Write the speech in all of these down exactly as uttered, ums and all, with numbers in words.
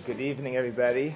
Good evening, everybody.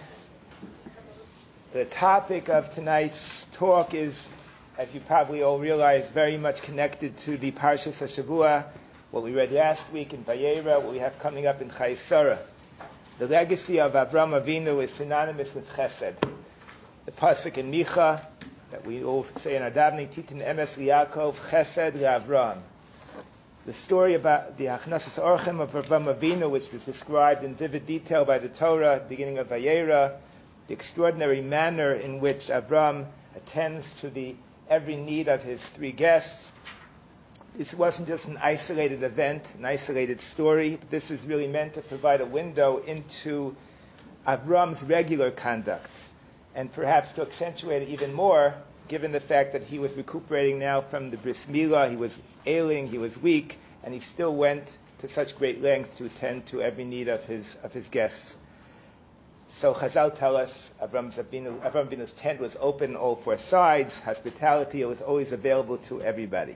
The topic of tonight's talk is, as you probably all realize, very much connected to the Parshas HaShavua, what we read last week in Vayera, what we have coming up in Chayei Sarah. The legacy of Avram Avinu is synonymous with Chesed. The pasuk in Micha that we all say in our davening, Titin Emes Liyaakov Chesed LeAvram. The story about the Achnasas Orchem of Avram Avinu, which is described in vivid detail by the Torah at the beginning of Vayera, the extraordinary manner in which Avram attends to the every need of his three guests. This wasn't just an isolated event, an isolated story, but this is really meant to provide a window into Avram's regular conduct, and perhaps to accentuate it even more, given the fact that he was recuperating now from the bris milah, he was ailing, he was weak, and he still went to such great length to attend to every need of his of his guests. So Chazal tell us Avram Avinu, Avram Avinu's tent was open on all four sides. Hospitality was always available to everybody.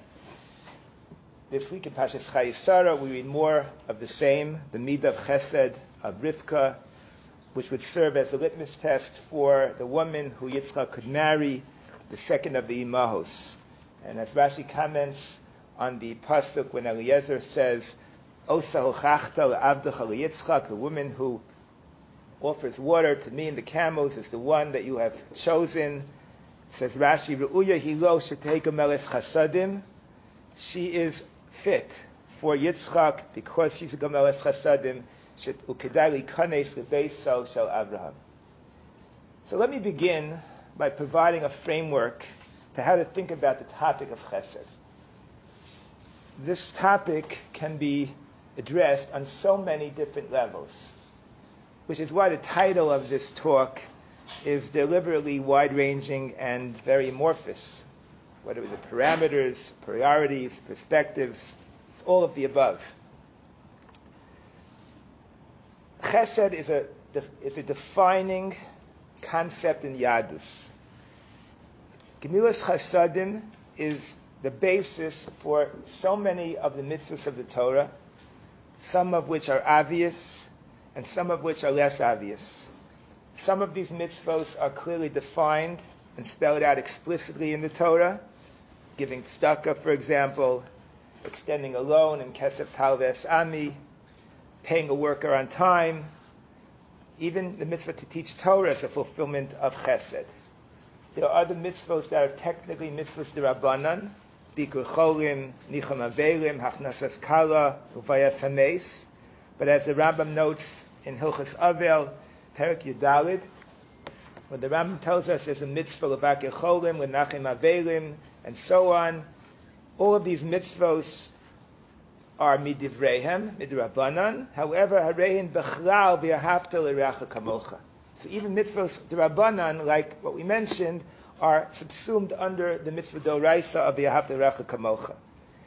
This week in Parshas Chayei Sarah, we read more of the same, the midah of Chesed of Rivka, which would serve as a litmus test for the woman who Yitzchak could marry, the second of the Imahos. And as Rashi comments on the pasuk when Eliezer says, Osa hochachta le'avdecha leYitzchak, the woman who offers water to me and the camels is the one that you have chosen. Says Rashi, Re'uya hilo sheteka meles chasadim. She is fit for Yitzchak because she's a gemeles chasadim. Ukedai likanes lebeso shel Avraham. So let me begin by providing a framework to how to think about the topic of Chesed. This topic can be addressed on so many different levels, which is why the title of this talk is deliberately wide-ranging and very amorphous. What are the parameters, priorities, perspectives? It's all of the above. Chesed is a is a defining concept in Yadus. Gemilas Chasadim is the basis for so many of the mitzvahs of the Torah, some of which are obvious and some of which are less obvious. Some of these mitzvahs are clearly defined and spelled out explicitly in the Torah, giving tzedakah, for example, extending a loan in Kesef Talves Ami, paying a worker on time. Even the mitzvah to teach Torah is a fulfillment of Chesed. There are other mitzvahs that are technically mitzvahs d'Rabbanan, Bikur Cholim, Nicham Avelim, Hachnasas Kala, Uvayas Hames. But as the Rambam notes in Hilchas Avel, Perek Yudalid, when the Rambam tells us there's a mitzvah Levakir Cholim, Lenachim Avelim, and so on, all of these mitzvahs are midivreihem, midrabanan. However, harein bechlal v'ahavta l'reacha kamocha. So even mitzvahs d'Rabbanan, like what we mentioned, are subsumed under the mitzvah d'oraisa of v'ahavta l'reacha kamocha.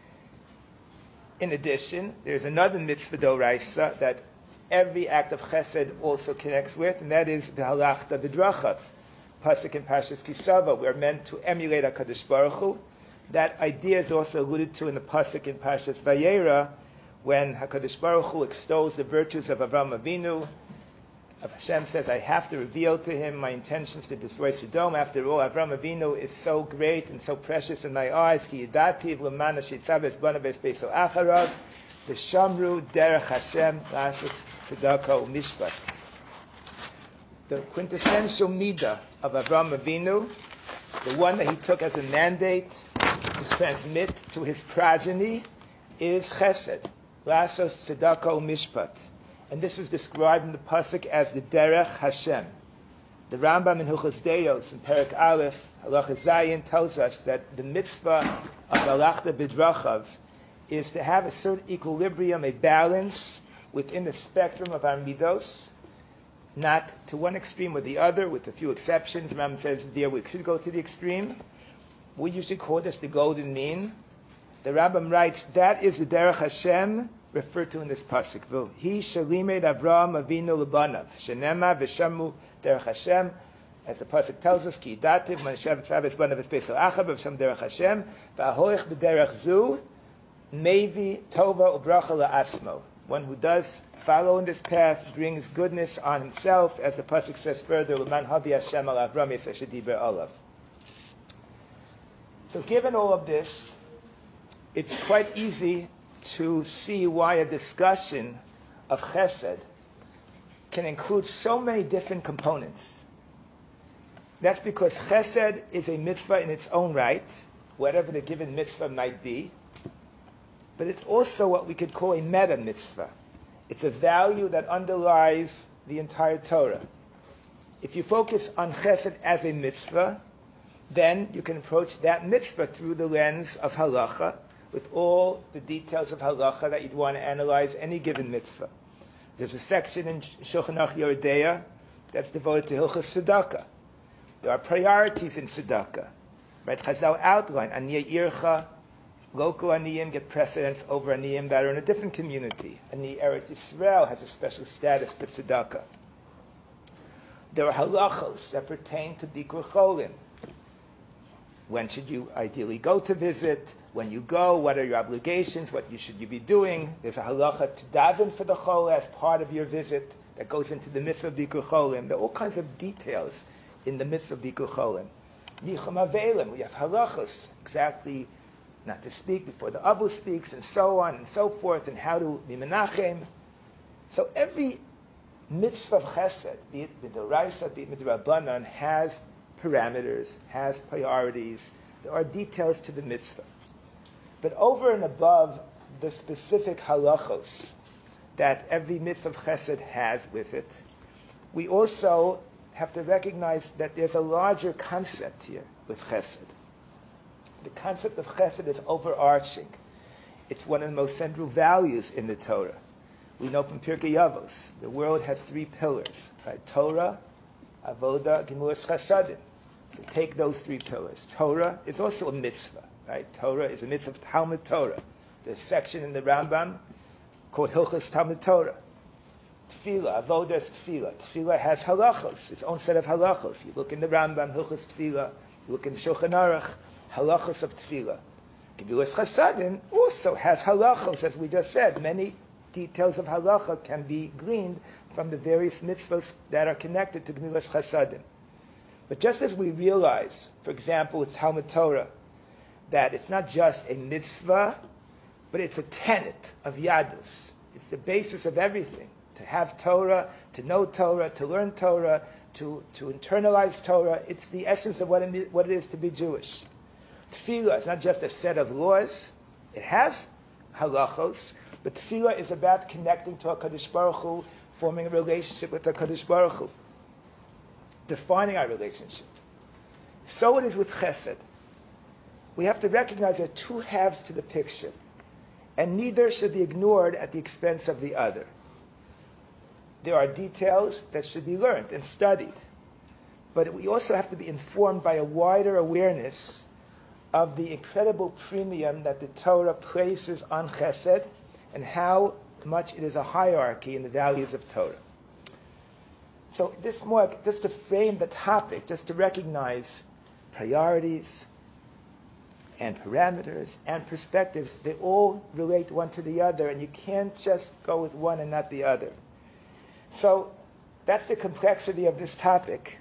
In addition, there's another mitzvah d'oraisa that every act of chesed also connects with, and that is v'halachta b'drachav. Pasuk in Parshas Kisava, we're meant to emulate HaKadosh Baruch Hu. That idea is also alluded to in the pasuk in Parshas Vayera, when HaKadosh Baruch Hu extols the virtues of Avram Avinu. Hashem says, I have to reveal to him my intentions to destroy Sodom. After all, Avram Avinu is so great and so precious in my eyes. Ki yidativ l'mana sheitzav es banav es beiso acharav, v'shamru derech Hashem la'asos tzedakah u'mishpat. The quintessential midah of Avram Avinu, the one that he took as a mandate to transmit to his progeny, is Chesed, La'asos Tzedakah U'Mishpat. And this is described in the pasuk as the Derech Hashem. The Rambam in Hilchos Deos in Perek Aleph, Halacha Zayin, tells us that the mitzvah of Halachta B'drachav is to have a certain equilibrium, a balance within the spectrum of our midos, not to one extreme or the other, with a few exceptions. Rambam says there we should go to the extreme. We usually call this the golden mean. The Rambam writes that is the Derech Hashem referred to in this pasuk. He shalimed Avraham Avinu lebanav shenema v'shamu Derech Hashem, as the pasuk tells us. Ki dativ manishav tzavos banav espeso achav v'sham Derech Hashem v'ahoich b'derech zu mevi tova ubracha la'atzmo. One who does follow in this path brings goodness on himself, as the pasuk says further, "L'man havi Hashem al Avram yisasher diber olav." So given all of this, it's quite easy to see why a discussion of chesed can include so many different components. That's because chesed is a mitzvah in its own right, whatever the given mitzvah might be, but it's also what we could call a meta mitzvah. It's a value that underlies the entire Torah. If you focus on chesed as a mitzvah, then you can approach that mitzvah through the lens of halacha, with all the details of halacha that you'd want to analyze any given mitzvah. There's a section in Shulchan Aruch Yoreh Deah that's devoted to Hilchos Tzedakah. There are priorities in tzedakah. Right? Chazal outline, Aniyah Ircha, local Aniyim get precedence over Aniyim that are in a different community. Aniyah Eretz Yisrael has a special status for tzedakah. There are halachos that pertain to Bikur Cholim. When should you ideally go to visit? When you go, what are your obligations? What you should you be doing? There's a halacha to daven for the chol as part of your visit that goes into the mitzvah of Bikur Cholim. There are all kinds of details in the mitzvah of Bikur Cholim. Nichum Avelim, we have halachos, exactly not to speak before the Avu speaks, and so on and so forth, and how to be menachem. So every mitzvah of chesed, be it midoraisa, be it midrabanan, has parameters, has priorities. There are details to the mitzvah. But over and above the specific halachos that every mitzvah of chesed has with it, we also have to recognize that there's a larger concept here with chesed. The concept of chesed is overarching. It's one of the most central values in the Torah. We know from Pirkei Avos, the world has three pillars, right? Torah, Avoda, Gemuras Chasadim. So take those three pillars. Torah is also a mitzvah, right? Torah is a mitzvah of Talmud Torah. There's a section in the Rambam called Hilchos Talmud Torah. Tefillah, Avoda is Tefillah. Tefillah has halachos, its own set of halachos. You look in the Rambam, Hilchos Tefillah. You look in Shulchan Aruch, halachos of Tefillah. Gemuras Chasadim also has halachos, as we just said. Many details of halacha can be gleaned from the various mitzvahs that are connected to Gemuras Chasadim. But just as we realize, for example, with Talmud Torah, that it's not just a mitzvah, but it's a tenet of Yadus. It's the basis of everything. To have Torah, to know Torah, to learn Torah, to, to internalize Torah, it's the essence of what it, what it is to be Jewish. Tefillah is not just a set of laws. It has halachos, but tefillah is about connecting to HaKadosh Baruch Hu, forming a relationship with HaKadosh Baruch Hu, defining our relationship. So it is with chesed. We have to recognize there are two halves to the picture, and neither should be ignored at the expense of the other. There are details that should be learned and studied, but we also have to be informed by a wider awareness of the incredible premium that the Torah places on chesed and how much it is a hierarchy in the values of Torah. So this more, just to frame the topic, just to recognize priorities and parameters and perspectives, they all relate one to the other, and you can't just go with one and not the other. So that's the complexity of this topic.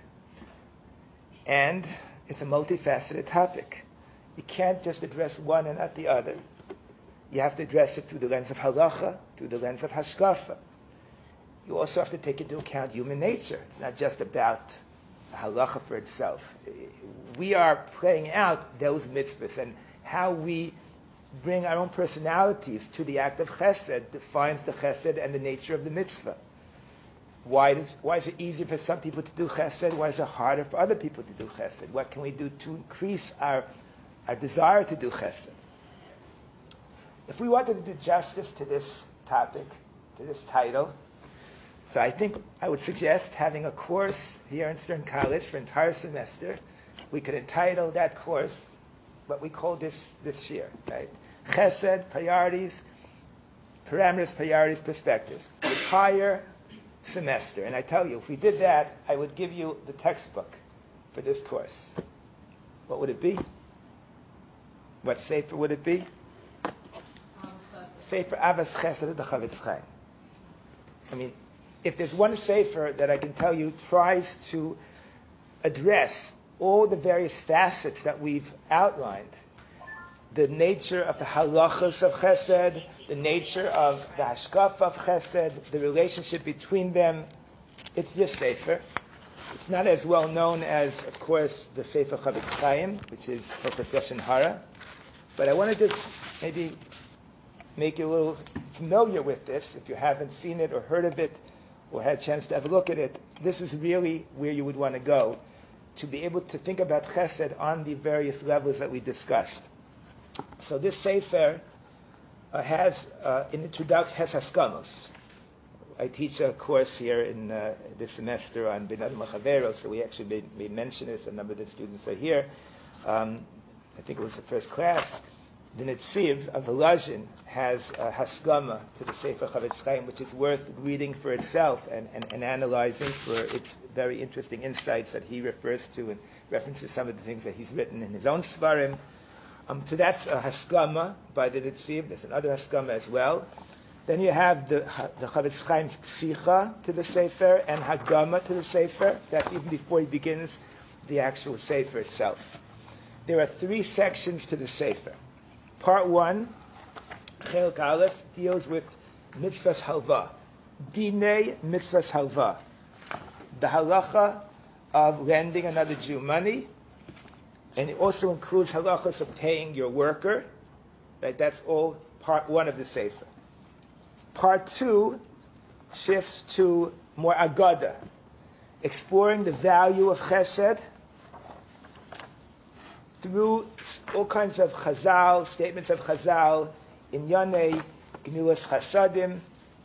And it's a multifaceted topic. You can't just address one and not the other. You have to address it through the lens of halacha, through the lens of hashkafa. You also have to take into account human nature. It's not just about the halacha for itself. We are playing out those mitzvahs, and how we bring our own personalities to the act of chesed defines the chesed and the nature of the mitzvah. Why does, why is it easier for some people to do chesed? Why is it harder for other people to do chesed? What can we do to increase our, our desire to do chesed? If we wanted to do justice to this topic, to this title, so I think I would suggest having a course here in Stern College for an entire semester. We could entitle that course what we call this this year, right? Chesed, priorities, parameters, priorities, perspectives. The entire semester. And I tell you, if we did that, I would give you the textbook for this course. What would it be? What sefer would it be? Sefer Avas Chesed of the Chavetz Chaim. I mean, if there's one sefer that I can tell you tries to address all the various facets that we've outlined, the nature of the halachos of chesed, the nature of the hashkafa of chesed, the relationship between them, it's this sefer. It's not as well known as, of course, the Sefer Chavetz Chaim, which is Hilchos Lashon Hara, but I want to just maybe make you a little familiar with this. If you haven't seen it or heard of it or had a chance to have a look at it, this is really where you would want to go to be able to think about chesed on the various levels that we discussed. So this Sefer uh, has uh, an introduction, has haskamos. I teach a course here in uh, this semester on Ben Adam L'Chavero, so we actually made, made mention of this. A number of the students are here. Um, I think it was the first class. The Netziv of Volozhin has a haskama to the Sefer Chavetz Chaim, which is worth reading for itself and, and, and analyzing for its very interesting insights that he refers to and references some of the things that he's written in his own Svarim. Um, so that's a haskama by the Netziv. There's another haskama as well. Then you have the the Chavetz Chaim's Ksicha to the Sefer and Hagdama to the Sefer. That's even before he begins the actual Sefer itself. There are three sections to the Sefer. Part one, Chelek Aleph, deals with mitzvahs halva, dinei mitzvahs halva, the halacha of lending another Jew money, and it also includes halachas of paying your worker. Right, that's all part one of the Sefer. Part two shifts to more agada, exploring the value of chesed through all kinds of chazal, statements of chazal, inyanei, gemilas chasadim,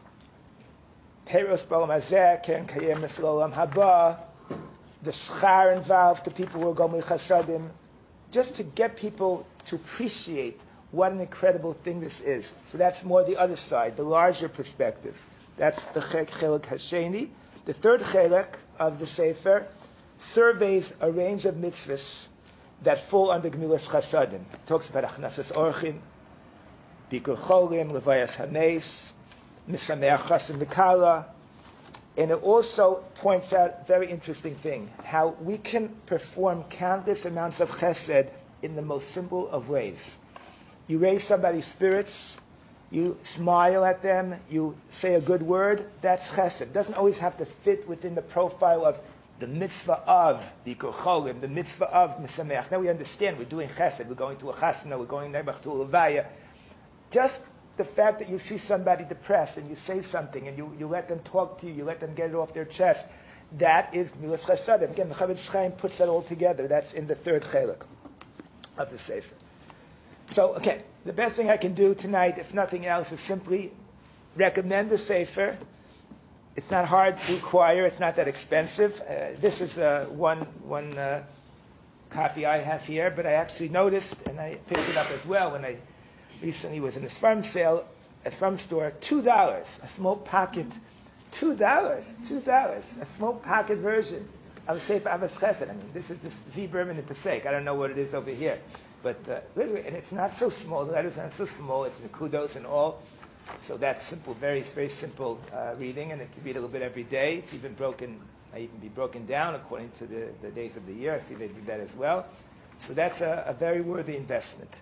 peros ba'olam hazeh, keren kayem l'olam haba, the schar involved, the people who are going with chasadim, just to get people to appreciate what an incredible thing this is. So that's more the other side, the larger perspective. That's the Chelek Hasheni. The third Chelek of the Sefer surveys a range of mitzvahs that fall under Gemilas Chasadim. It talks about Achnasas Orchim, Bikur Cholim, Levayas Hames, Misameach Chasim Mikala, and it also points out a very interesting thing, how we can perform countless amounts of chesed in the most simple of ways. You raise somebody's spirits, you smile at them, you say a good word, that's chesed. It doesn't always have to fit within the profile of the mitzvah of Bikur Cholim, the mitzvah of Misameach. Now we understand we're doing chesed, we're going to a chasana, we're going to a levaya. Just the fact that you see somebody depressed and you say something and you, you let them talk to you, you let them get it off their chest, that is Gemilas Chasadim. Again, the Chavetz Chaim puts that all together. That's in the third Chelek of the Sefer. So, okay, the best thing I can do tonight, if nothing else, is simply recommend the Sefer. It's not hard to acquire. It's not that expensive. Uh, this is uh, one one uh, copy I have here, but I actually noticed, and I picked it up as well when I recently was in a Sfarim sale, a Sfarim store, two dollars, a small pocket, two dollars, two dollars, a small pocket version of a Sefer Avos Chesed. I mean, this is this V. Berman in Passaic. I don't know what it is over here. But uh, literally, and it's not so small. The letters are not so small. It's nekudos and all. So that's simple, very, very simple uh, reading, and it can read a little bit every day. It's even broken, uh, even be broken down according to the, the days of the year. I see they do that as well. So that's a, a very worthy investment.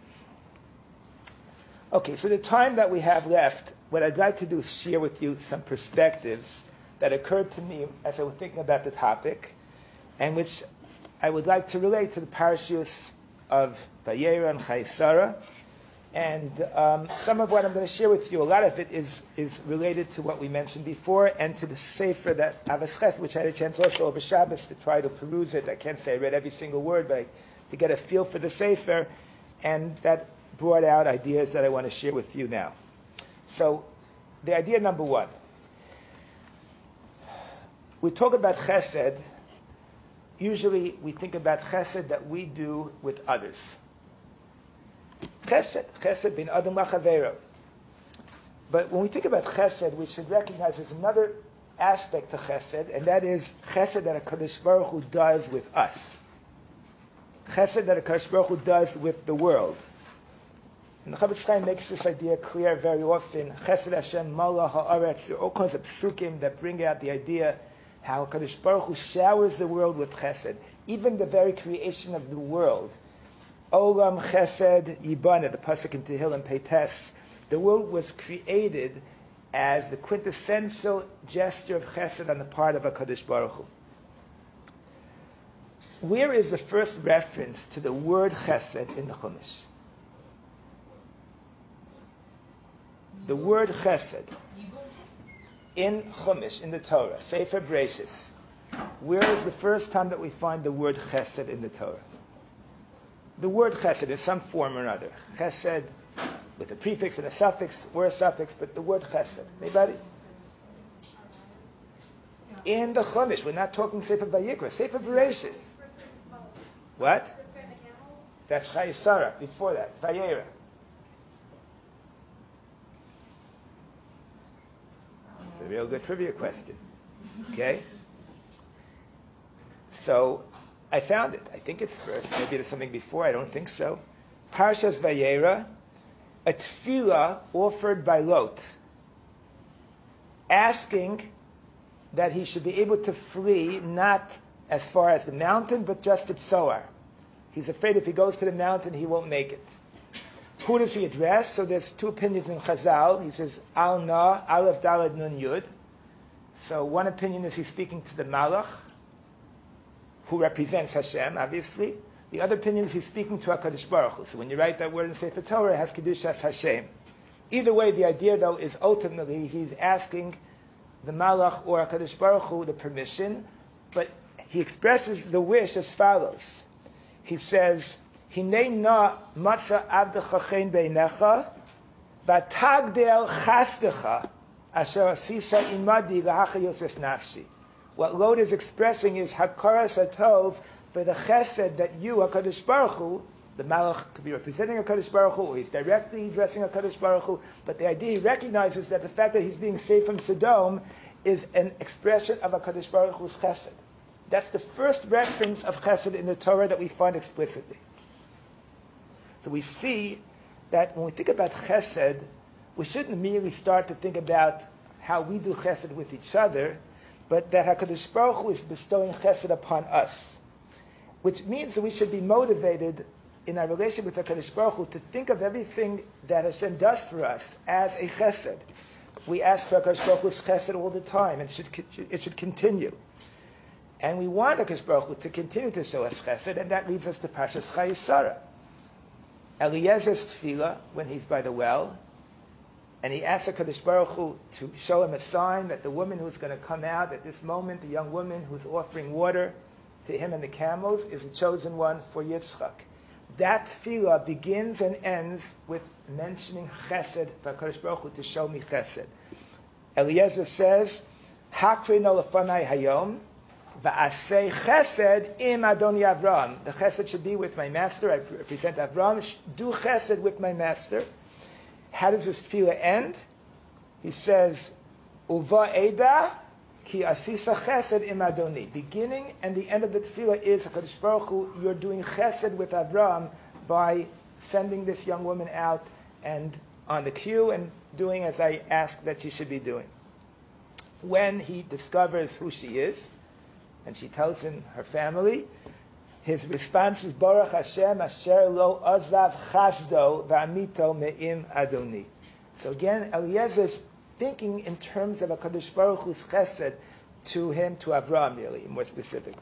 Okay, so the time that we have left, what I'd like to do is share with you some perspectives that occurred to me as I was thinking about the topic, and which I would like to relate to the parashiyos of Vayera and Chayesara, and um, some of what I'm going to share with you, a lot of it is is related to what we mentioned before, and to the Sefer that Avos Chesed, which I had a chance also over Shabbos to try to peruse it. I can't say I read every single word, but I, to get a feel for the Sefer, and that brought out ideas that I want to share with you now. So, the idea number one, we talk about Chesed. Usually we think about chesed that we do with others. Chesed, chesed bin adam lachavero. But when we think about chesed, we should recognize there's another aspect to chesed, and that is chesed that HaKadosh Baruch Hu does with us. Chesed that HaKadosh Baruch Hu does with the world. And the Chavetz Chaim makes this idea clear very often. Chesed Hashem Mala Ha'aretz. There are all kinds of psukim that bring out the idea how Kadosh Baruch Hu showers the world with chesed. Even the very creation of the world. Olam Chesed Yibana, the pasuk in Tehillim Peites. The world was created as the quintessential gesture of chesed on the part of HaKadosh Baruch Hu. Where is the first reference to the word chesed in the Chumash? The word chesed in Chumash, in the Torah, Sefer Bereshis. Where is the first time that we find the word chesed in the Torah? The word chesed in some form or another. Chesed with a prefix and a suffix, or a suffix, but the word chesed. Anybody? In the Chumash, we're not talking Sefer Vayikra, Sefer Bereshis. What? That's Chayesara, before that, Vayera. It's a real good trivia question. Okay? So, I found it. I think it's first. Maybe there's something before. I don't think so. Parshas Vayera, a tefillah offered by Lot, asking that he should be able to flee, not as far as the mountain, but just at Tzoar. He's afraid if he goes to the mountain, he won't make it. Who does he address? So there's two opinions in Chazal. He says, Al Na, Aleph Daled Nun Yud. So one opinion is he's speaking to the Malach, who represents Hashem, obviously. The other opinion is he's speaking to HaKadosh Baruch Hu. So when you write that word in Sefer Torah, it has Kedushas Hashem. Either way, the idea, though, is ultimately he's asking the Malach or HaKadosh Baruch Hu the permission, but he expresses the wish as follows. He says, Hinei na matza avdecha chen beinecha, v'tagdel chastecha, asher asisa imadi lahacha yosef nafshi. What Lot is expressing is hakaras hatov for the chesed that you, HaKadosh Baruch Hu, the Malach could be representing HaKadosh Baruch Hu, or he's directly addressing HaKadosh Baruch Hu, but the idea he recognizes that the fact that he's being saved from Sodom is an expression of HaKadosh Baruch Hu's chesed. That's the first reference of chesed in the Torah that we find explicitly. So we see that when we think about chesed, we shouldn't immediately start to think about how we do chesed with each other, but that HaKadosh Baruch Hu is bestowing chesed upon us. Which means that we should be motivated in our relationship with HaKadosh Baruch Hu to think of everything that Hashem does for us as a chesed. We ask for HaKadosh Baruch Hu's chesed all the time, and it should, it should continue. And we want HaKadosh Baruch Hu to continue to show us chesed, and that leads us to Parshas Chayesara. Eliezer's tefillah, when he's by the well, and he asks HaKadosh Baruch Hu to show him a sign that the woman who's going to come out at this moment, the young woman who's offering water to him and the camels, is a chosen one for Yitzchak. That tefillah begins and ends with mentioning chesed for HaKadosh Baruch Hu to show me chesed. Eliezer says, Hakri no lefanai hayom, va'asei chesed im Adoni Avram. The chesed should be with my master. I represent Avram. Do chesed with my master. How does this tefillah end? He says, Uva eda ki asisa chesed im Adoni. Beginning and the end of the tefillah is, HaKadosh Baruch Hu, you're doing chesed with Avram by sending this young woman out and on the queue and doing as I asked that she should be doing. When he discovers who she is, and she tells him her family, his response is, Baruch Hashem asher lo azav chasdo v'amito me'im Adoni. So again, Eliezer is thinking in terms of HaKadosh Baruch Hu's chesed to him, to Avram really, more specifically.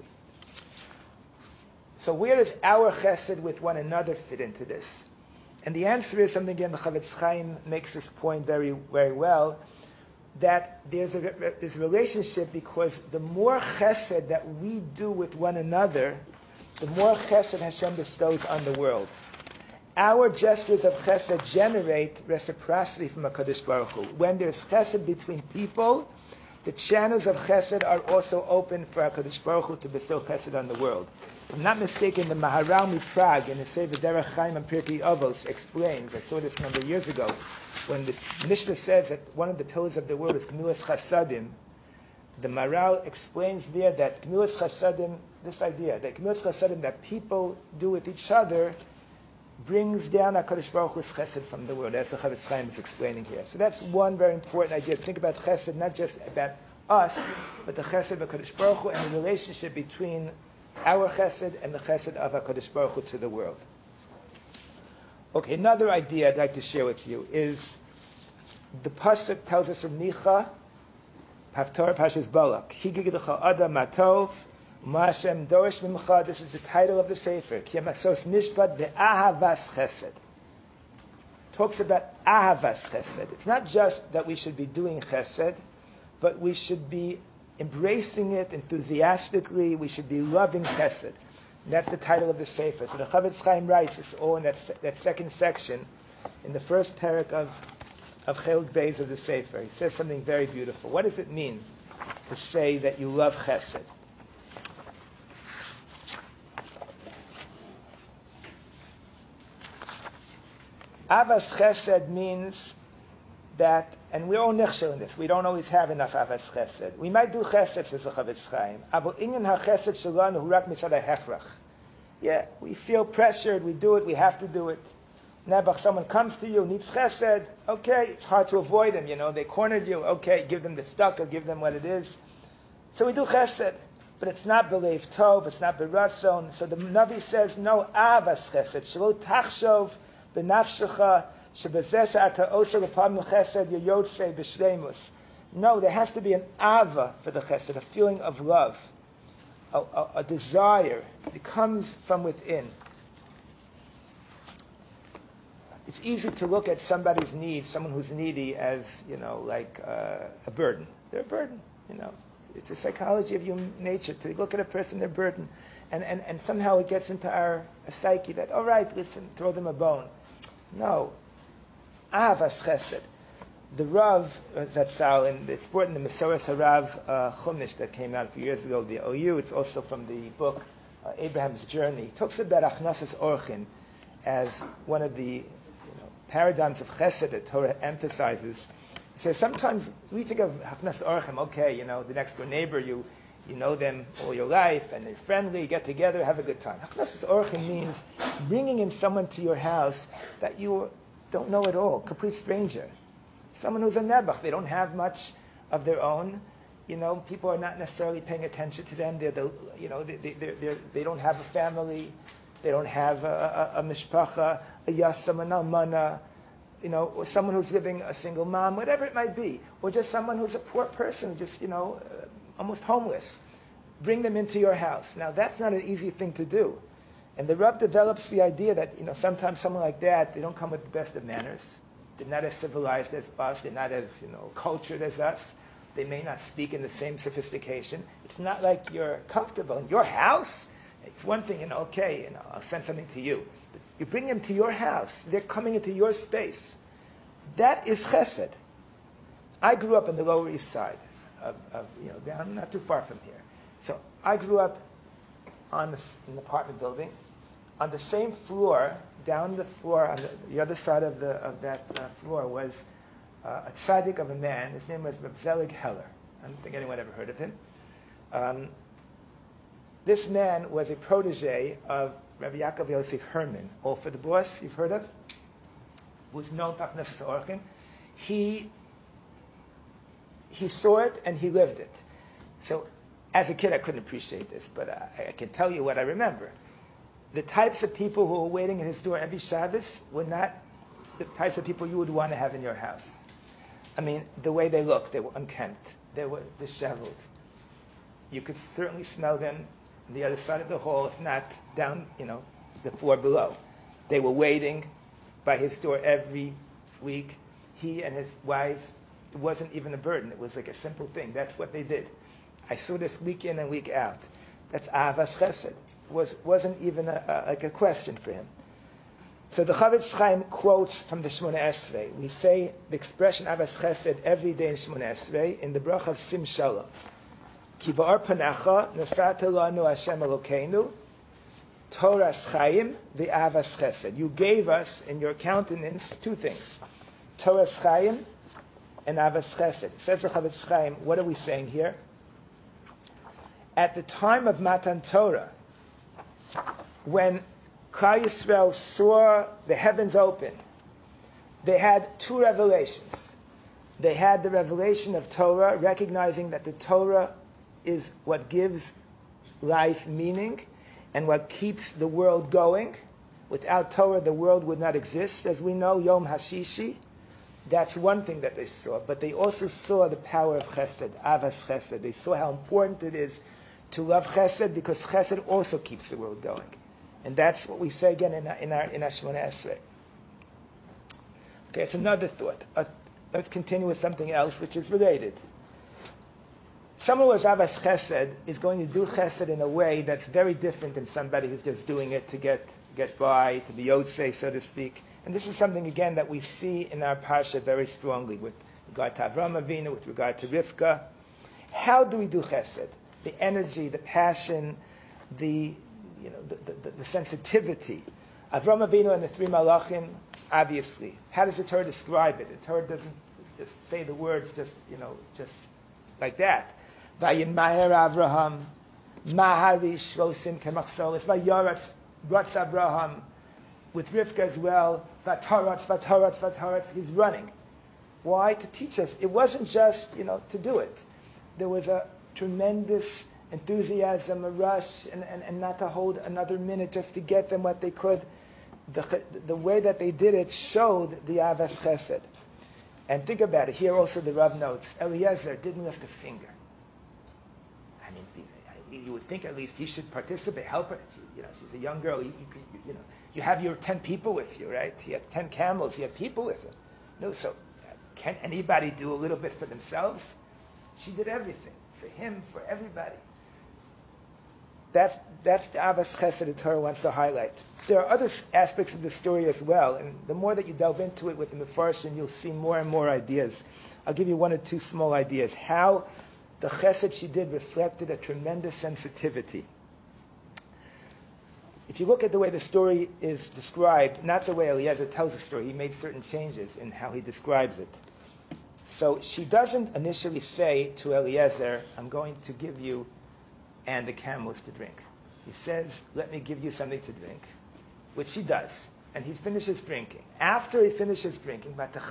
So where does our chesed with one another fit into this? And the answer is something, again, the Chavetz Chaim makes this point very, very well, that there's a, there's a relationship, because the more chesed that we do with one another, the more chesed Hashem bestows on the world. Our gestures of chesed generate reciprocity from HaKadosh Baruch Hu. When there's chesed between people, the channels of chesed are also open for HaKadosh Baruch Hu to bestow chesed on the world. If I'm not mistaken, the Maharal Miprag in the Sefer Derech Chaim and Pirkei Avos explains, I saw this a number of years ago, when the Mishnah says that one of the pillars of the world is Gemilas Chasadim, the Maharal explains there that Gemilas Chasadim, this idea, that Gemilas Chasadim that people do with each other, brings down HaKadosh Baruch Hu's chesed from the world, as the Chavetz Chaim is explaining here. So that's one very important idea. Think about chesed, not just about us, but the chesed of HaKadosh Baruch Hu and the relationship between our chesed and the chesed of HaKadosh Baruch Hu to the world. Okay, another idea I'd like to share with you is the pasuk tells us of Micha, Haftorah Pashas Balak, Higigidcha Adam Matov, Ma'ashem Dorish Mimcha. This is the title of the Sefer. Ki Amasos Mishpat Be'ahavas Chesed. Talks about Ahavas Chesed. It's not just that we should be doing Chesed, but we should be embracing it enthusiastically. We should be loving Chesed. And that's the title of the Sefer. So the Chavetz Chaim writes, it's all in that, that second section, in the first parak of of Chel Beis of the Sefer. He says something very beautiful. What does it mean to say that you love Chesed? Avas Chesed means that, and we're all nechshel in this, we don't always have enough Avas Chesed. We might do Chesed, says the Chavetz Chaim, aber inyan ha-Chesed shelanu hu rak mitzad ha-hechrach. Yeah, we feel pressured, we do it, we have to do it. Nebuch, someone comes to you, needs Chesed, okay, it's hard to avoid him, you know, they cornered you, okay, give them the stuff, or give them what it is. So we do Chesed, but it's not belief tov, it's not beratzon. So the Navi says, no, Avas Chesed, shelo tachshov b'nafshecha shebezeh she'ata osher l'pam chesed yoyotzei b'shleimus. No, there has to be an ava for the Chesed, a feeling of love, a, a, a desire. It comes from within. It's easy to look at somebody's need, someone who's needy, as, you know, like uh, a burden. They're a burden, you know. It's the psychology of human nature to look at a person, their burden. And, and, and somehow it gets into our psyche that, all right, listen, throw them a bone. No. Ahavas Chesed. The Rav, Zatzal, and it's brought in the Mesoras HaRav uh, Chumash that came out a few years ago, the O U. It's also from the book uh, Abraham's Journey. It talks about Achnasas Orchin as one of the paradigms of Chesed that Torah emphasizes. It says sometimes we think of Haknas Orchem, okay, you know, the next door neighbor, you you know them all your life, and they're friendly, get together, have a good time. Haknas Orchem means bringing in someone to your house that you don't know at all, complete stranger. Someone who's a nebuch, they don't have much of their own. You know, people are not necessarily paying attention to them. They're the, you know, they, they, they're, they don't have a family. They don't have a, a, a mishpacha, a yasam, an almana, you know, or someone who's living a single mom, whatever it might be, or just someone who's a poor person, just, you know, uh, almost homeless. Bring them into your house. Now, that's not an easy thing to do. And the Rav develops the idea that, you know, sometimes someone like that, they don't come with the best of manners. They're not as civilized as us. They're not as, you know, cultured as us. They may not speak in the same sophistication. It's not like you're comfortable in your house. It's one thing, you know, okay, you know, I'll send something to you. But you bring them to your house. They're coming into your space. That is Chesed. I grew up in the Lower East Side of, of you know, down not too far from here. So I grew up on this, an apartment building. On the same floor, down the floor, on the, the other side of the of that uh, floor was uh, a tzaddik of a man. His name was Reb Zelig Heller. I don't think anyone ever heard of him. Um, This man was a protege of Rabbi Yaakov Yosef Herman, or for the boss you've heard of, was known for Achnasas Orchem. He he saw it and he lived it. So as a kid I couldn't appreciate this, but I, I can tell you what I remember. The types of people who were waiting at his door every Shabbos were not the types of people you would want to have in your house. I mean, the way they looked, they were unkempt, they were disheveled. You could certainly smell them on the other side of the hall, if not down, you know, the floor below. They were waiting by his door every week. He and his wife, it wasn't even a burden. It was like a simple thing. That's what they did. I saw this week in and week out. That's Ahavas Chesed. It was, wasn't even a, a, like a question for him. So the Chavetz Chaim quotes from the Shemona Esrei. We say the expression Ahavas Chesed every day in Shemona Esrei in the bracha of Sim Shalom. Ki va'ar panecha nasata lanu Hashem Elokeinu Toras Chaim v'Avas Chesed. You gave us in your countenance two things, Toras Chaim and Avas Chesed. It says the Chavetz Chaim. What are we saying here? At the time of Matan Torah, when Klal Yisrael saw the heavens open. They had two revelations. They had the revelation of Torah, recognizing that the Torah is what gives life meaning and what keeps the world going. Without Torah, the world would not exist. As we know, Yom HaShishi, that's one thing that they saw. But they also saw the power of Chesed, Avas Chesed. They saw how important it is to love Chesed, because Chesed also keeps the world going. And that's what we say again in our, in our, in our Shemona Esrei. Okay, it's another thought. Uh, let's continue with something else which is related. Someone who has Avas Chesed is going to do Chesed in a way that's very different than somebody who's just doing it to get get by, to be Yotzei, so to speak. And this is something, again, that we see in our Parsha very strongly with regard to Avraham Avinu, with regard to Rivka. How do we do Chesed? The energy, the passion, the you know, the, the, the sensitivity. Avraham Avinu and the three Malachim, obviously. How does the Torah describe it? The Torah doesn't just say the words just, you know, just like that. Vayimaher Avraham, Maharish Rosim Kemachsolis, Vayaratz Ratz Avraham, with Rivka as well, Vataratz, Vataratz, Vataratz, he's running. Why? To teach us. It wasn't just, you know, to do it. There was a tremendous enthusiasm, a rush, and, and, and not to hold another minute just to get them what they could. The, the way that they did it showed the Avas Chesed. And think about it. Here also the Rav notes, Eliezer didn't lift a finger. I mean, you would think at least he should participate, help her. You know, she's a young girl. You, you, you, you know, you have your ten people with you, right? You have ten camels. You have people with you. No, so uh, can anybody do a little bit for themselves? She did everything for him, for everybody. That's that's the Avas Chesed the Torah wants to highlight. There are other aspects of the story as well, and the more that you delve into it with the Mefarshim, you'll see more and more ideas. I'll give you one or two small ideas. How the Chesed she did reflected a tremendous sensitivity. If you look at the way the story is described, not the way Eliezer tells the story, he made certain changes in how he describes it. So she doesn't initially say to Eliezer, I'm going to give you and the camels to drink. He says, let me give you something to drink, which she does. And he finishes drinking. After he finishes drinking,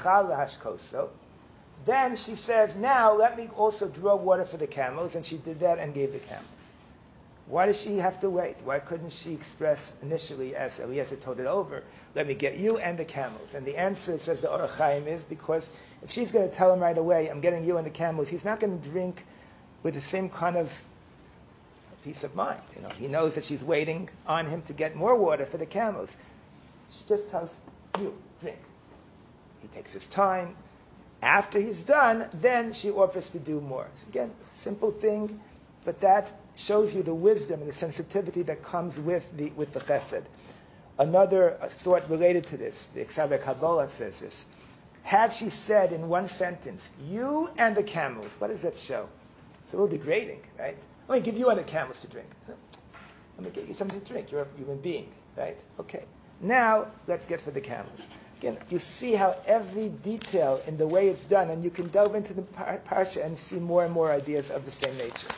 then she says, now let me also draw water for the camels. And she did that and gave the camels. Why does she have to wait? Why couldn't she express initially, as Eliezer told it over, let me get you and the camels? And the answer, says the Orach Chaim, is because if she's going to tell him right away, I'm getting you and the camels, he's not going to drink with the same kind of peace of mind. You know, he knows that she's waiting on him to get more water for the camels. She just tells you, drink. He takes his time. After he's done, then she offers to do more. Again, simple thing, but that shows you the wisdom and the sensitivity that comes with the with the chesed. Another thought related to this, the Ksavei Kabbalah says this. Had she said in one sentence, you and the camels, what does that show? It's a little degrading, right? Let me give you and the camels to drink. Let me get you something to drink. You're a human being, right? Okay. Now, let's get for the camels. Again, you see how every detail in the way it's done, and you can delve into the par- parsha and see more and more ideas of the same nature.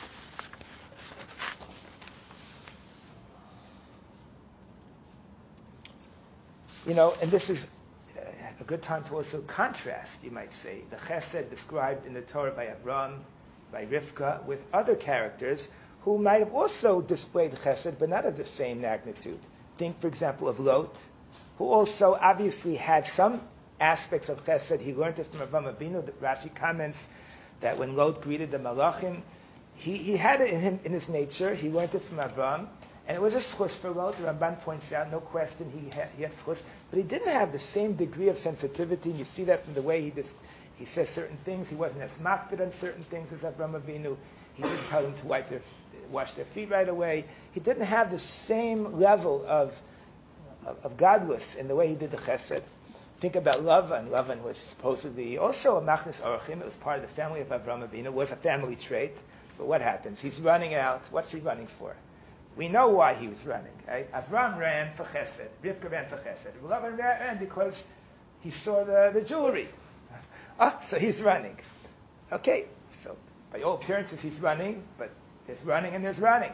You know, and this is a good time to also contrast, you might say, the chesed described in the Torah by Avraham, by Rivka, with other characters who might have also displayed chesed, but not of the same magnitude. Think, for example, of Lot, who also obviously had some aspects of chesed. He learned it from Avraham Avinu. Rashi comments that when Lot greeted the Malachim, he, he had it in him, in his nature. He learned it from Avraham. And it was a schus for Lot. The Ramban points out, no question, he had, he had schus. But he didn't have the same degree of sensitivity. And you see that from the way he dis, he says certain things. He wasn't as makpid on certain things as Avraham Avinu. He didn't tell them to wipe their, wash their feet right away. He didn't have the same level of, of, of godless in the way he did the chesed. Think about Lavan. Lavan was supposedly also a machnas orachim. It was part of the family of Avraham Avinu. It was a family trait. But what happens? He's running out. What's he running for? We know why he was running. Right? Avram ran for chesed. Rivka ran for chesed. Lavan ran because he saw the, the jewelry. Ah, so he's running. Okay, so by all appearances he's running, but there's running and there's running.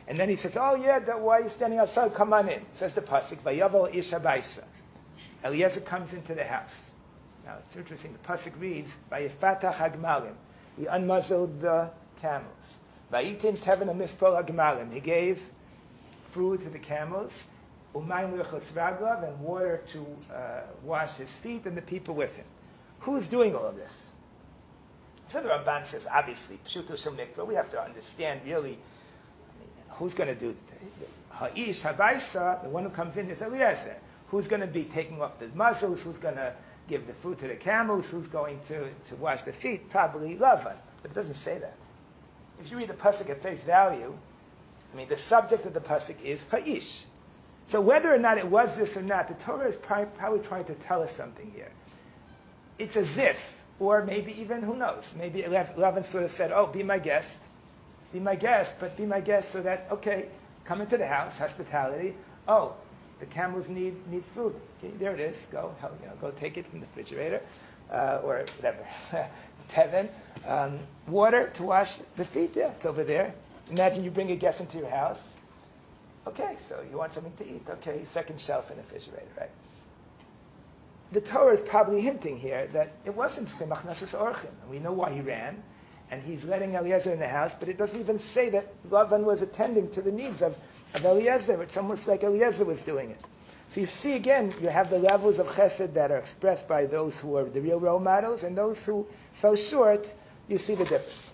And then he says, oh yeah, that, why are you standing outside? Come on in. Says the pasuk, Vayavel ish habayisa. Eliezer comes into the house. Now it's interesting. The pasuk reads, Vayifatach hagmalim. He unmuzzled the camels. Vayitin teven amispol hagmalim. He gave food to the camels, umayim lechutz raglav, and water to uh, wash his feet, and the people with him. Who is doing all of this? So the Ramban says, obviously, pshuto shel mikvah. We have to understand really. Who's going to do it? Ha'ish, Habaisa, the one who comes in is Eliezer. Who's going to be taking off the muzzles? Who's going to give the food to the camels? Who's going to, to wash the feet? Probably Lavan. But it doesn't say that. If you read the pasuk at face value, I mean, the subject of the pasuk is Ha'ish. So whether or not it was this or not, the Torah is probably trying to tell us something here. It's as if, or maybe even, who knows, maybe Lavan sort of said, oh, be my guest. Be my guest, but be my guest so that, okay, come into the house, hospitality. Oh, the camels need need food. Okay, there it is. Go, you know, go take it from the refrigerator, uh, or whatever. Teven, um, water to wash the feet. Yeah, it's over there. Imagine you bring a guest into your house. Okay, so you want something to eat. Okay, second shelf in the refrigerator, right? The Torah is probably hinting here that it wasn't Simach Nasus Orchim. We know why he ran. And he's letting Eliezer in the house, but it doesn't even say that Lavan was attending to the needs of, of Eliezer. It's almost like Eliezer was doing it. So you see, again, you have the levels of chesed that are expressed by those who are the real role models, and those who fell short, you see the difference.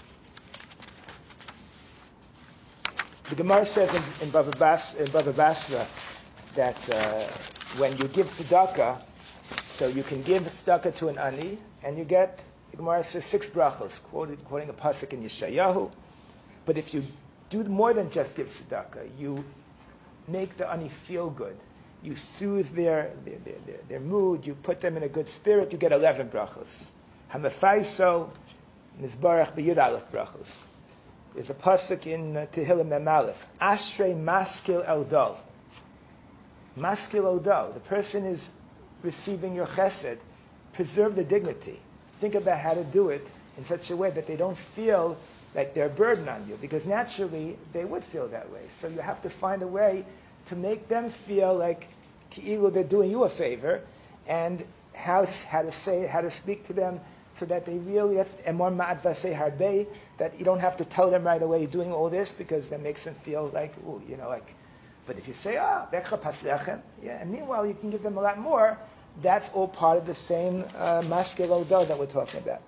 The Gemara says in, in Bava Bas, in Bava Basra that uh, when you give tzedakah, so you can give tzedakah to an ani, and you get, the Gemara says six brachos, quoted, quoting a pasuk in Yeshayahu. But if you do more than just give tzedakah, you make the ani feel good. You soothe their their, their, their, their mood. You put them in a good spirit. You get eleven brachos. Hamafaiso mizbarach b'yud aleph brachos. There's a pasuk in uh, Tehillim Mem Aleph. Ashrei maskil eldo. Maskil eldo. The person is receiving your chesed. Preserve the dignity. Think about how to do it in such a way that they don't feel like they're a burden on you, because naturally they would feel that way. So you have to find a way to make them feel like ki'ilu they're doing you a favor, and how how to say how to speak to them so that they really emor ma'at vasei harbei, that you don't have to tell them right away you're doing all this, because that makes them feel like, ooh, you know, like. But if you say, ah, bekcha paslechem, yeah, and meanwhile you can give them a lot more. That's all part of the same uh, maskil odo that we're talking about.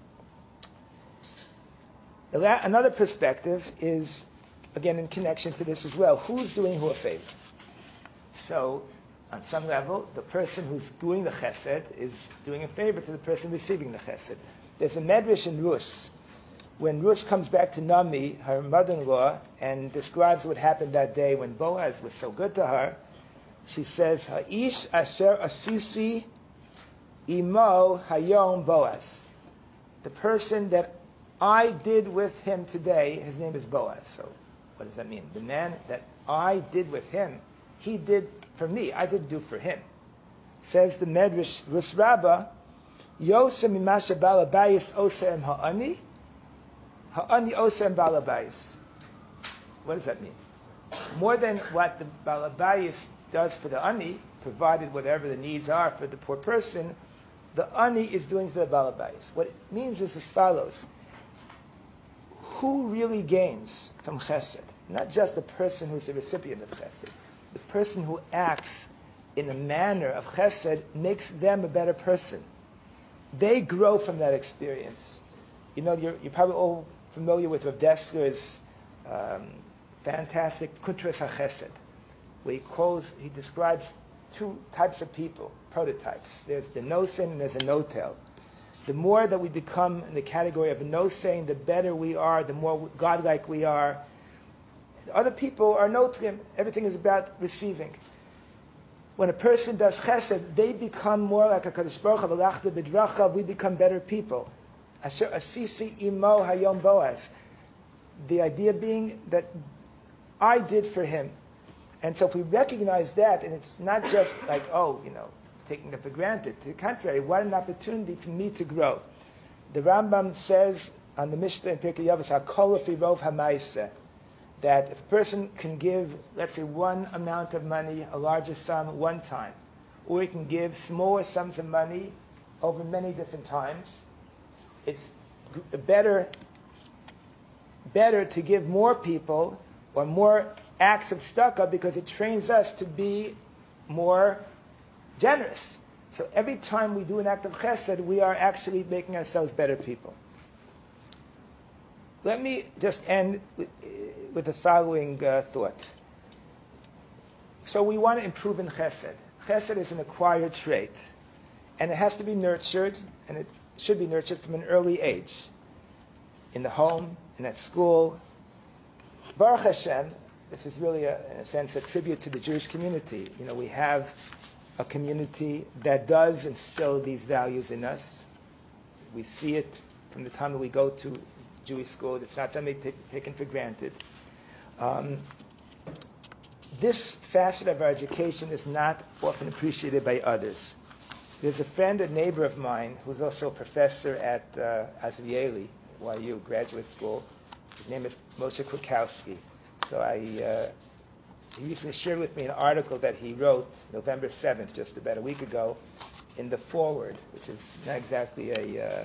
Another perspective is, again, in connection to this as well, who's doing who a favor? So, on some level, the person who's doing the chesed is doing a favor to the person receiving the chesed. There's a medrash in Rus. When Rus comes back to Nami, her mother-in-law, and describes what happened that day when Boaz was so good to her, she says, Ha'ish asher asisi imo hayom Boaz. The person that I did with him today, his name is Boaz. So what does that mean? The man that I did with him, he did for me. I didn't do for him. Says the Medrash, Rus Rabbah, Yosem imasha balabayis osem ha'ani, ha'ani osem balabayis. What does that mean? More than what the balabayis does for the ani, provided whatever the needs are for the poor person, the ani is doing for the balabayis. What it means is as follows. Who really gains from chesed? Not just the person who's the recipient of chesed. The person who acts in a manner of chesed makes them a better person. They grow from that experience. You know, you're, you're probably all familiar with Rav Dessler's um, fantastic Kuntras HaChesed, where he calls, he describes two types of people, prototypes. There's the nosen and there's a no-tell. The more that we become in the category of a no-saying, the better we are, the more godlike we are. Other people are no-trim. Everything is about receiving. When a person does chesed, they become more like a Kadosh Baruch Hu, v'lachta b'drachav, we become better people. Asher asisi imo hayom Boaz. The idea being that I did for him. And so if we recognize that, and it's not just like, oh, you know, taking it for granted. To the contrary, what an opportunity for me to grow. The Rambam says on the Mishnah in Pirkei Avos, Hakol lefi rov ha'maaseh, that if a person can give, let's say, one amount of money, a larger sum one time, or he can give smaller sums of money over many different times, it's better, better to give more people or more acts of tzedakah because it trains us to be more generous. So every time we do an act of chesed, we are actually making ourselves better people. Let me just end with, with the following uh, thought. So we want to improve in chesed. Chesed is an acquired trait, and it has to be nurtured, and it should be nurtured from an early age, in the home, and at school. Baruch Hashem, this is really, a, in a sense, a tribute to the Jewish community. You know, we have a community that does instill these values in us. We see it from the time that we go to Jewish school. It's not something t- taken for granted. Um, this facet of our education is not often appreciated by others. There's a friend, a neighbor of mine, who's also a professor at uh, Azrieli, Y U graduate school. His name is Moshe Krukowski. So I, uh, he recently shared with me an article that he wrote November seventh, just about a week ago, in the Forward, which is not exactly a uh,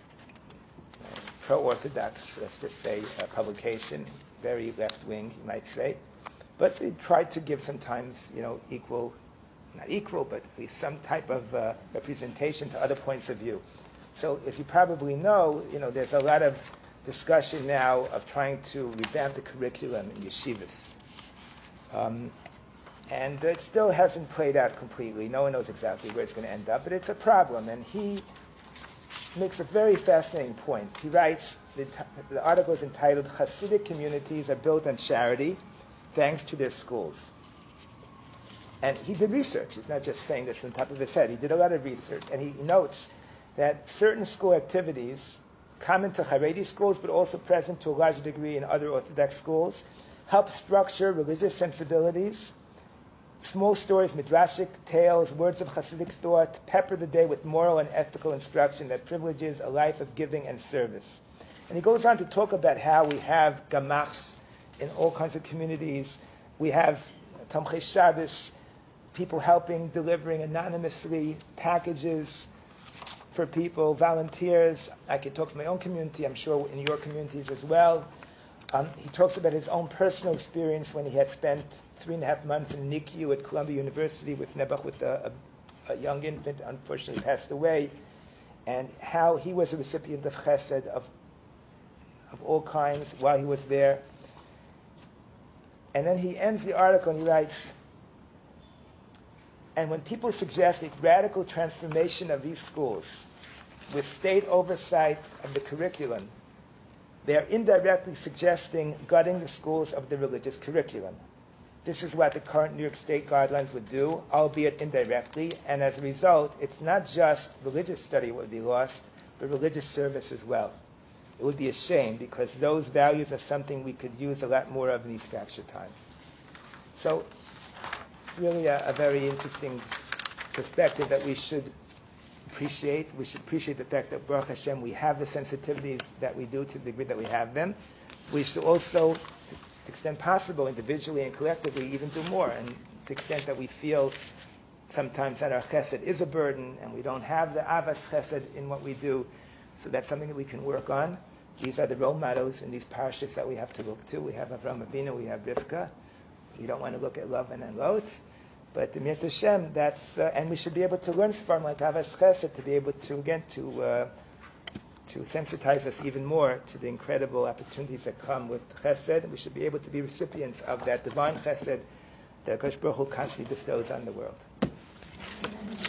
pro-Orthodox, let's just say, uh, publication, very left-wing, you might say. But they tried to give sometimes, you know, equal, not equal, but at least some type of uh, representation to other points of view. So as you probably know, you know, there's a lot of discussion now of trying to revamp the curriculum in yeshivas. Um, and it still hasn't played out completely. No one knows exactly where it's going to end up, but it's a problem. And he makes a very fascinating point. He writes, the, the article is entitled, Hasidic communities are built on charity thanks to their schools. And he did research. He's not just saying this on top of his head. He did a lot of research. And he notes that certain school activities, common to Haredi schools, but also present to a large degree in other Orthodox schools, help structure religious sensibilities. Small stories, midrashic tales, words of Hasidic thought, pepper the day with moral and ethical instruction that privileges a life of giving and service. And he goes on to talk about how we have gamachs in all kinds of communities. We have Tomchei Shabbos, people helping, delivering anonymously packages for people, volunteers. I can talk from my own community, I'm sure in your communities as well. Um, he talks about his own personal experience when he had spent three and a half months in N I C U at Columbia University with Nebuch, with a, a, a young infant, unfortunately passed away, and how he was a recipient of chesed of, of all kinds while he was there. And then he ends the article and he writes, and when people suggest a radical transformation of these schools with state oversight of the curriculum, they are indirectly suggesting gutting the schools of the religious curriculum. This is what the current New York State guidelines would do, albeit indirectly, and as a result, it's not just religious study would be lost, but religious service as well. It would be a shame because those values are something we could use a lot more of in these fractured times. So it's really a, a very interesting perspective that we should appreciate. We should appreciate the fact that Baruch Hashem, we have the sensitivities that we do to the degree that we have them. We should also, to the extent possible, individually and collectively, even do more. And to the extent that we feel sometimes that our chesed is a burden and we don't have the avas chesed in what we do, so that's something that we can work on. These are the role models in these parashas that we have to look to. We have Avraham Avinu, we have Rivka. We don't want to look at Lavan and Lot. But the Mirz Hashem, that's, uh, and we should be able to learn from like Avas Chesed to be able to, again, to uh, to sensitize us even more to the incredible opportunities that come with Chesed. We should be able to be recipients of that divine Chesed that HaKadosh Baruch Hu constantly bestows on the world.